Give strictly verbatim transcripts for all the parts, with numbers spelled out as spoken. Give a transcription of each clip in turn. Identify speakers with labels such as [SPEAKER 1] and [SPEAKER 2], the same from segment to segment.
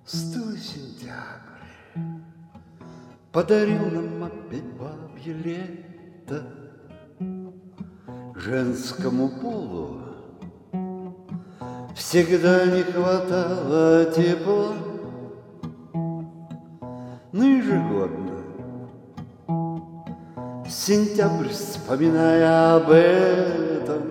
[SPEAKER 1] Стылый сентябрь подарил нам опять бабье лето. Женскому полу всегда не хватало тепла. Но ежегодно сентябрь, вспоминая об этом,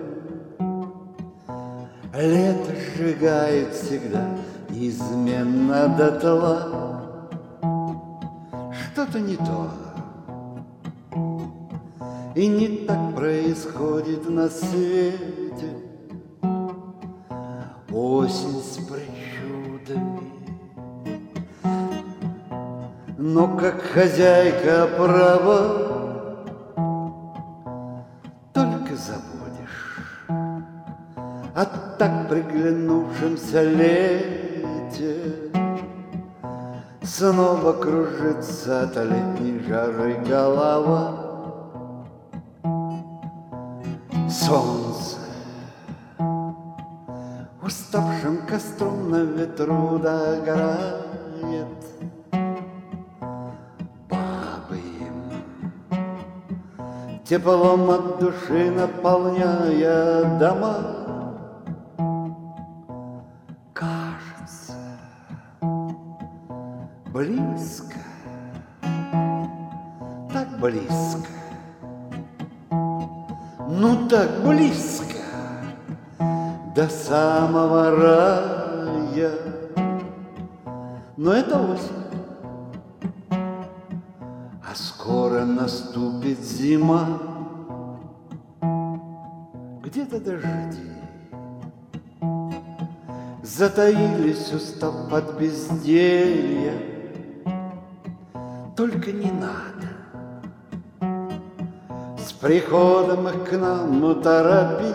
[SPEAKER 1] лето сжигает всегда неизменно дотла. Что-то не то, и не так происходит на свете. Осень с причудами, но как хозяйка права, только забудешь о так приглянувшемся лете. Снова кружится от летней жары голова. Солнце уставшим костром на ветру догорает. Бабы им теплом от души наполняя дома. Кажется, близко, так близко, ну так близко до самого рая. Но это осень, а скоро наступит зима. Где-то дожди затаились, устав от безделья. Только не надо с приходом их к нам торопить.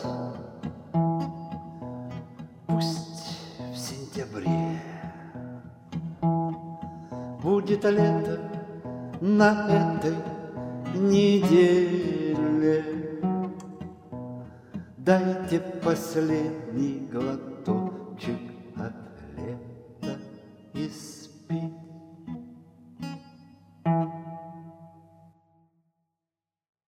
[SPEAKER 1] Пусть в сентябре будет лето на этой неделе. Дайте последний глоточек от